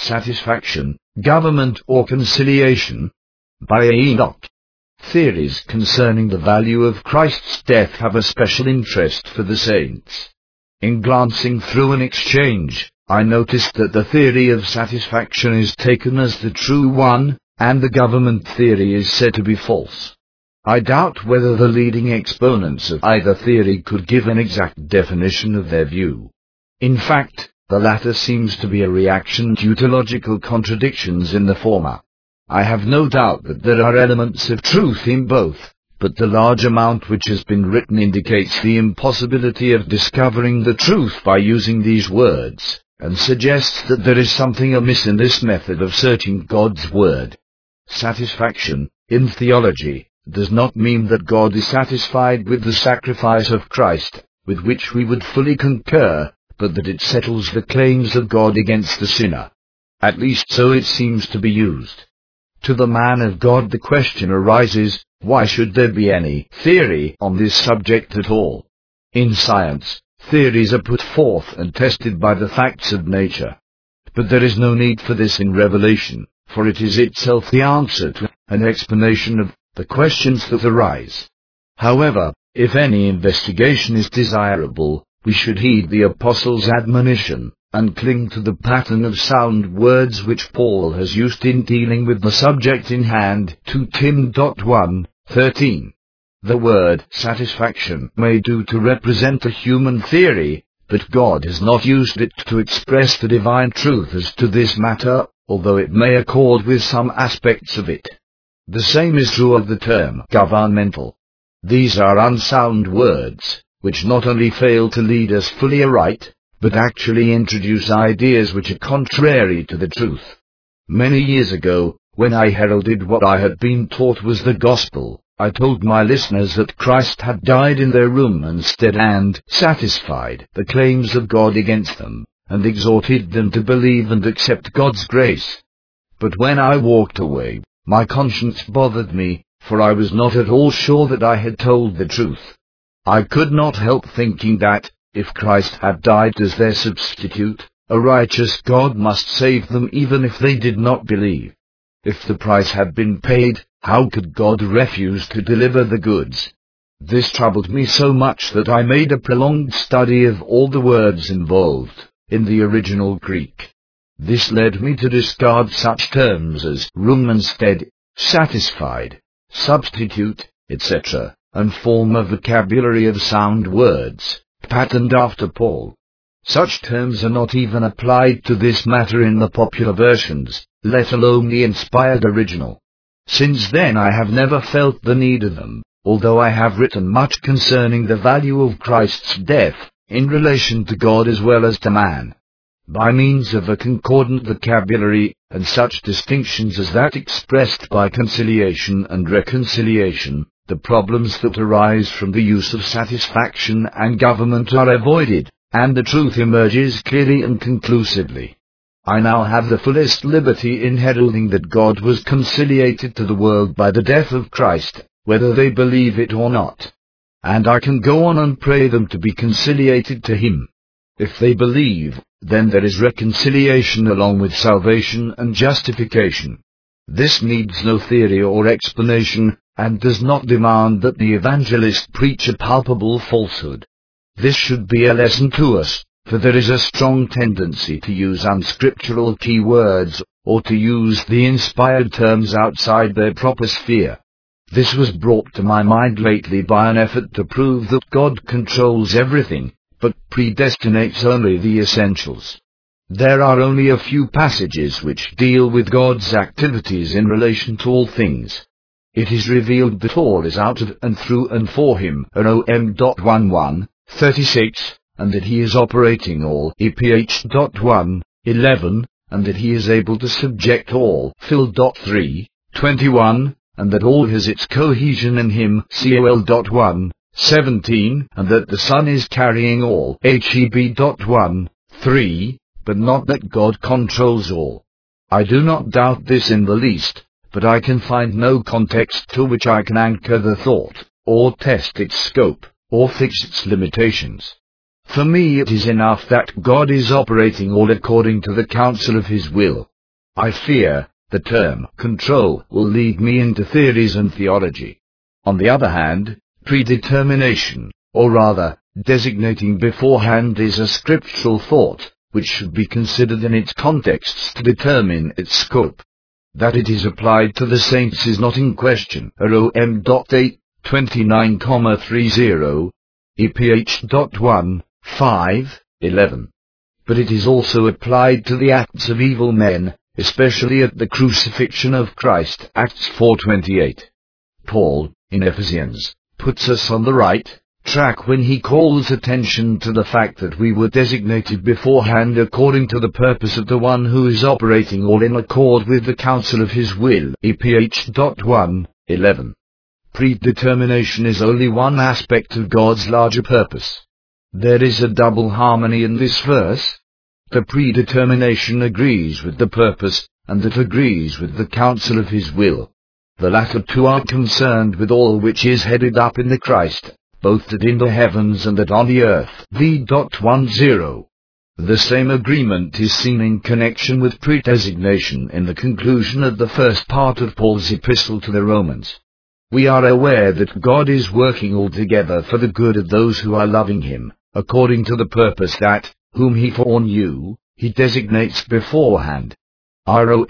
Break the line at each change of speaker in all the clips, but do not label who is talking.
satisfaction, government or conciliation. By Enoch. Theories concerning the value of Christ's death have a special interest for the saints. In glancing through an exchange, I noticed that the theory of satisfaction is taken as the true one, and the government theory is said to be false. I doubt whether the leading exponents of either theory could give an exact definition of their view. In fact, the latter seems to be a reaction due to logical contradictions in the former. I have no doubt that there are elements of truth in both, but the large amount which has been written indicates the impossibility of discovering the truth by using these words, and suggests that there is something amiss in this method of searching God's Word. Satisfaction, in theology, does not mean that God is satisfied with the sacrifice of Christ, with which we would fully concur, but that it settles the claims of God against the sinner. At least so it seems to be used. To the man of God the question arises, why should there be any theory on this subject at all? In science, theories are put forth and tested by the facts of nature. But there is no need for this in Revelation, for it is itself the answer to an explanation of the questions that arise. However, if any investigation is desirable, we should heed the Apostle's admonition, and cling to the pattern of sound words which Paul has used in dealing with the subject in hand, 2 Tim 1:13. The word satisfaction may do to represent a human theory, but God has not used it to express the divine truth as to this matter, although it may accord with some aspects of it. The same is true of the term governmental. These are unsound words, which not only fail to lead us fully aright, but actually introduce ideas which are contrary to the truth. Many years ago, when I heralded what I had been taught was the gospel, I told my listeners that Christ had died in their room instead and satisfied the claims of God against them, and exhorted them to believe and accept God's grace. But when I walked away, my conscience bothered me, for I was not at all sure that I had told the truth. I could not help thinking that, if Christ had died as their substitute, a righteous God must save them even if they did not believe. If the price had been paid, how could God refuse to deliver the goods? This troubled me so much that I made a prolonged study of all the words involved in the original Greek. This led me to discard such terms as room instead, satisfied, substitute, etc., and form a vocabulary of sound words, patterned after Paul. Such terms are not even applied to this matter in the popular versions, let alone the inspired original. Since then I have never felt the need of them, although I have written much concerning the value of Christ's death, in relation to God as well as to man. By means of a concordant vocabulary, and such distinctions as that expressed by conciliation and reconciliation, the problems that arise from the use of satisfaction and government are avoided, and the truth emerges clearly and conclusively. I now have the fullest liberty in heralding that God was conciliated to the world by the death of Christ, whether they believe it or not. And I can go on and pray them to be conciliated to Him. If they believe, then there is reconciliation along with salvation and justification. This needs no theory or explanation, and does not demand that the evangelist preach a palpable falsehood. This should be a lesson to us, for there is a strong tendency to use unscriptural key words, or to use the inspired terms outside their proper sphere. This was brought to my mind lately by an effort to prove that God controls everything, but predestinates only the essentials. There are only a few passages which deal with God's activities in relation to all things. It is revealed that all is out of and through and for Him, Rom.11:36, and that He is operating all, Eph.1:11, and that He is able to subject all, Phil.3:21, and that all has its cohesion in Him, Col.1:17, and that the Son is carrying all, Heb.1:3, but not that God controls all. I do not doubt this in the least, but I can find no context to which I can anchor the thought, or test its scope, or fix its limitations. For me it is enough that God is operating all according to the counsel of His will, I fear the term control will lead me into theories and theology. On the other hand, predetermination, or rather, designating beforehand, is a scriptural thought, which should be considered in its contexts to determine its scope. That it is applied to the saints is not in question. Rom. 8:29,30, EPH. 1, 5, 11. But it is also applied to the acts of evil men, especially at the crucifixion of Christ, Acts 4:28. Paul, in Ephesians, puts us on the right track when he calls attention to the fact that we were designated beforehand according to the purpose of the one who is operating all in accord with the counsel of his will. EPH. 1, 11. Predetermination is only one aspect of God's larger purpose. There is a double harmony in this verse. The predetermination agrees with the purpose, and that agrees with the counsel of his will. The latter two are concerned with all which is headed up in the Christ, both that in the heavens and that on the earth. V.10. The same agreement is seen in connection with predesignation in the conclusion of the first part of Paul's epistle to the Romans. We are aware that God is working all together for the good of those who are loving him, according to the purpose that, whom he foreknew, he designates beforehand. Rom.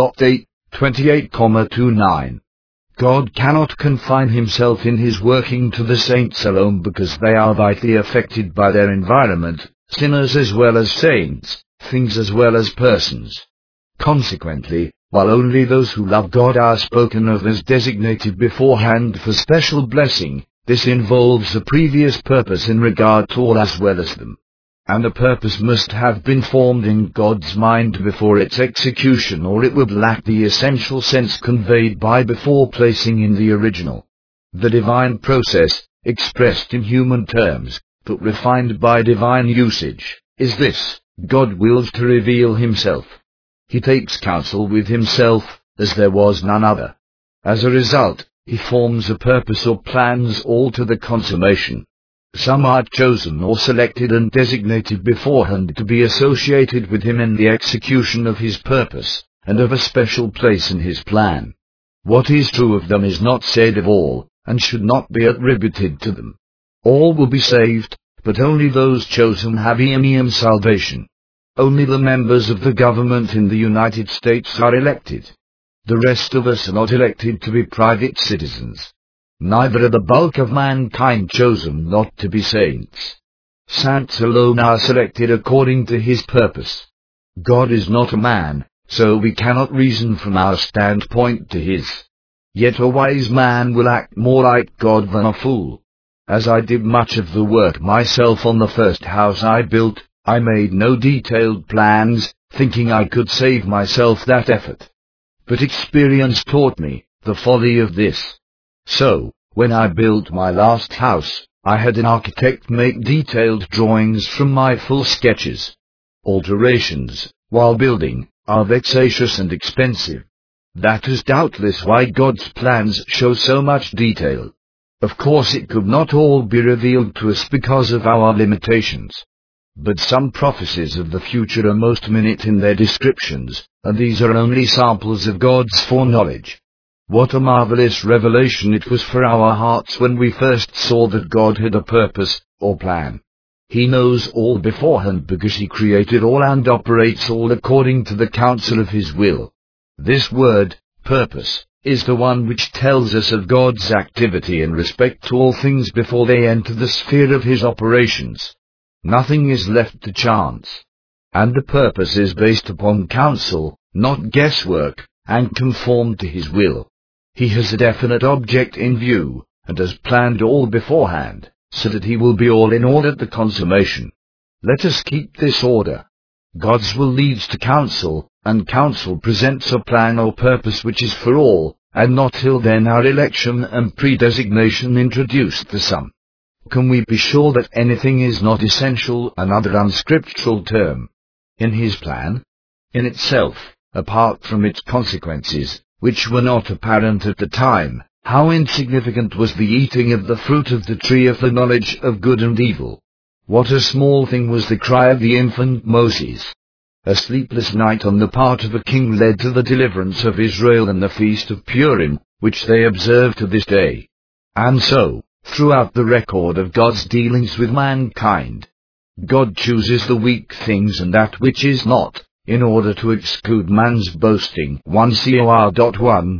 8:28,29. God cannot confine himself in his working to the saints alone because they are vitally affected by their environment, sinners as well as saints, things as well as persons. Consequently, while only those who love God are spoken of as designated beforehand for special blessing, this involves a previous purpose in regard to all as well as them. And the purpose must have been formed in God's mind before its execution, or it would lack the essential sense conveyed by before placing in the original. The divine process, expressed in human terms, but refined by divine usage, is this: God wills to reveal himself. He takes counsel with himself, as there was none other. As a result, he forms a purpose or plans all to the consummation. Some are chosen or selected and designated beforehand to be associated with him in the execution of his purpose, and of a special place in his plan. What is true of them is not said of all, and should not be attributed to them. All will be saved, but only those chosen have salvation. Only the members of the government in the United States are elected. The rest of us are not elected to be private citizens. Neither are the bulk of mankind chosen not to be saints. Saints alone are selected according to his purpose. God is not a man, so we cannot reason from our standpoint to his. Yet a wise man will act more like God than a fool. As I did much of the work myself on the first house I built, I made no detailed plans, thinking I could save myself that effort. But experience taught me the folly of this. So, when I built my last house, I had an architect make detailed drawings from my full sketches. Alterations, while building, are vexatious and expensive. That is doubtless why God's plans show so much detail. Of course it could not all be revealed to us because of our limitations. But some prophecies of the future are most minute in their descriptions, and these are only samples of God's foreknowledge. What a marvelous revelation it was for our hearts when we first saw that God had a purpose, or plan. He knows all beforehand because he created all and operates all according to the counsel of his will. This word, purpose, is the one which tells us of God's activity in respect to all things before they enter the sphere of his operations. Nothing is left to chance. And the purpose is based upon counsel, not guesswork, and conformed to his will. He has a definite object in view, and has planned all beforehand, so that he will be all in all at the consummation. Let us keep this order. God's will leads to counsel, and counsel presents a plan or purpose which is for all, and not till then are election and predesignation introduced to some. Can we be sure that anything is not essential, another unscriptural term, in his plan? In itself, apart from its consequences, which were not apparent at the time, how insignificant was the eating of the fruit of the tree of the knowledge of good and evil. What a small thing was the cry of the infant Moses. A sleepless night on the part of a king led to the deliverance of Israel and the feast of Purim, which they observe to this day. And so, throughout the record of God's dealings with mankind, God chooses the weak things and that which is not, in order to exclude man's boasting. 1 Cor 1,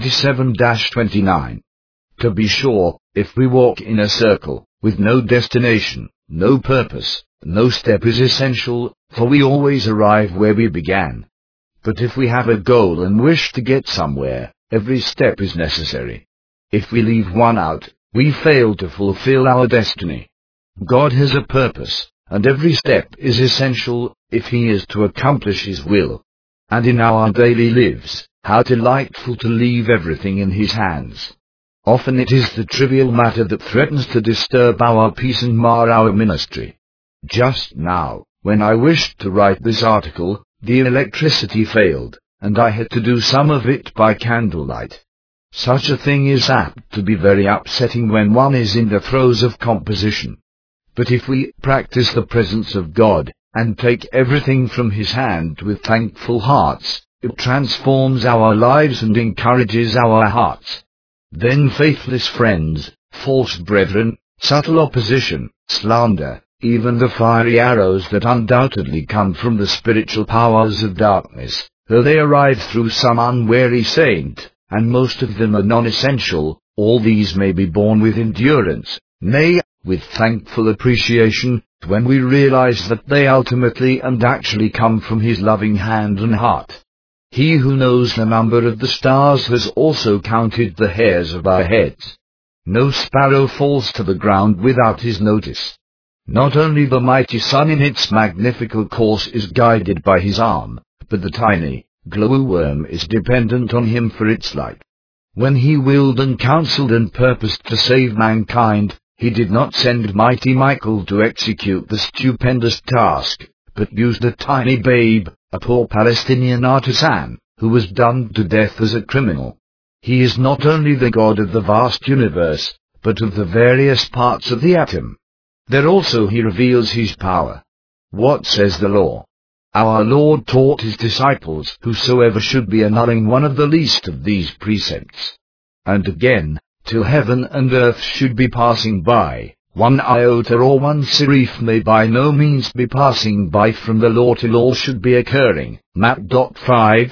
27-29. To be sure, if we walk in a circle, with no destination, no purpose, no step is essential, for we always arrive where we began. But if we have a goal and wish to get somewhere, every step is necessary. If we leave one out, we fail to fulfill our destiny. God has a purpose, and every step is essential, if He is to accomplish His will. And in our daily lives, how delightful to leave everything in His hands. Often it is the trivial matter that threatens to disturb our peace and mar our ministry. Just now, when I wished to write this article, the electricity failed, and I had to do some of it by candlelight. Such a thing is apt to be very upsetting when one is in the throes of composition. But if we practice the presence of God, and take everything from His hand with thankful hearts, it transforms our lives and encourages our hearts. Then faithless friends, false brethren, subtle opposition, slander, even the fiery arrows that undoubtedly come from the spiritual powers of darkness, though they arrive through some unwary saint, and most of them are non-essential, all these may be borne with endurance, nay, with thankful appreciation, when we realize that they ultimately and actually come from His loving hand and heart. He who knows the number of the stars has also counted the hairs of our heads. No sparrow falls to the ground without His notice. Not only the mighty sun in its magnificent course is guided by His arm, but the tiny glowworm is dependent on Him for its light. When He willed and counseled and purposed to save mankind, He did not send mighty Michael to execute the stupendous task, but used a tiny babe, a poor Palestinian artisan, who was done to death as a criminal. He is not only the God of the vast universe, but of the various parts of the atom. There also He reveals His power. What says the law? Our Lord taught His disciples, whosoever should be annulling one of the least of these precepts. And again, till heaven and earth should be passing by, one iota or one serif may by no means be passing by from the law till all should be occurring. Matt. 5,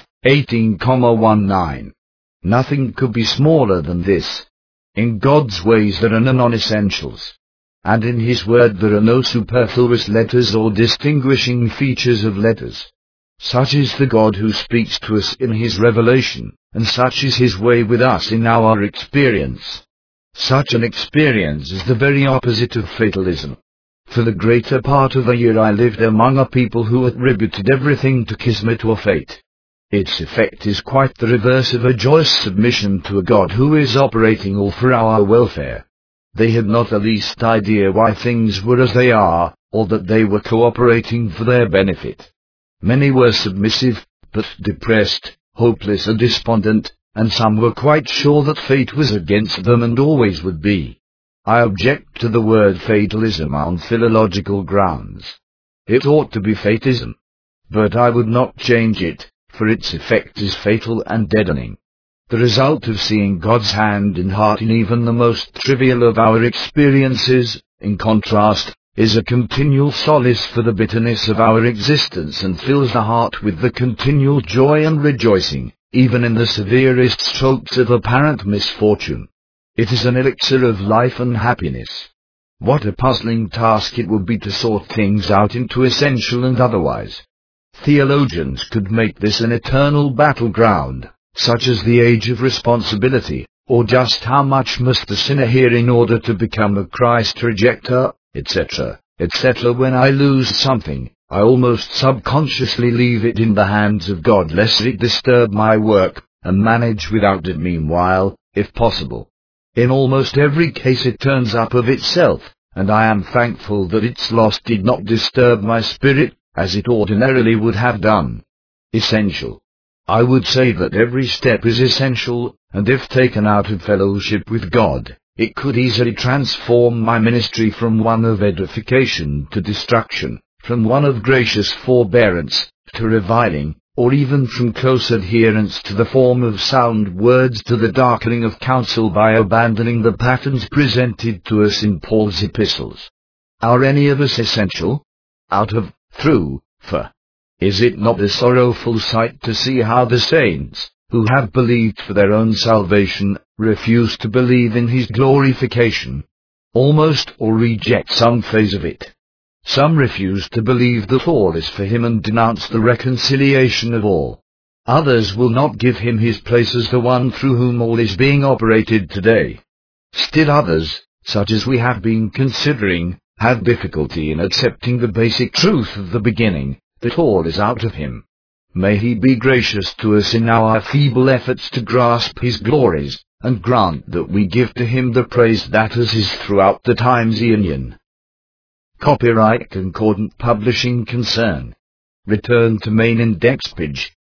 18,19. Nothing could be smaller than this. In God's ways there are no non-essentials. And in His word there are no superfluous letters or distinguishing features of letters. Such is the God who speaks to us in His revelation, and such is His way with us in our experience. Such an experience is the very opposite of fatalism. For the greater part of the year I lived among a people who attributed everything to kismet or fate. Its effect is quite the reverse of a joyous submission to a God who is operating all for our welfare. They had not the least idea why things were as they are, or that they were cooperating for their benefit. Many were submissive, but depressed, hopeless and despondent, and some were quite sure that fate was against them and always would be. I object to the word fatalism on philological grounds. It ought to be fatism. But I would not change it, for its effect is fatal and deadening. The result of seeing God's hand and heart in even the most trivial of our experiences, in contrast, is a continual solace for the bitterness of our existence and fills the heart with the continual joy and rejoicing, even in the severest strokes of apparent misfortune. It is an elixir of life and happiness. What a puzzling task it would be to sort things out into essential and otherwise. Theologians could make this an eternal battleground, such as the age of responsibility, or just how much must the sinner hear in order to become a Christ rejecter, etc., etc. When I lose something, I almost subconsciously leave it in the hands of God lest it disturb my work, and manage without it meanwhile, if possible. In almost every case it turns up of itself, and I am thankful that its loss did not disturb my spirit, as it ordinarily would have done. Essential. I would say that every step is essential, and if taken out of fellowship with God, it could easily transform my ministry from one of edification to destruction, from one of gracious forbearance to reviling, or even from close adherence to the form of sound words to the darkening of counsel by abandoning the patterns presented to us in Paul's epistles. Are any of us essential? Out of, through, for. Is it not a sorrowful sight to see how the saints, who have believed for their own salvation, refuse to believe in his glorification? Almost or reject some phase of it. Some refuse to believe that all is for him and denounce the reconciliation of all. Others will not give him his place as the one through whom all is being operated today. Still others, such as we have been considering, have difficulty in accepting the basic truth of the beginning, that all is out of him. May he be gracious to us in our feeble efforts to grasp his glories, and grant that we give to him the praise that is his throughout the times aeonian. Copyright Concordant Publishing Concern. Return to main index page.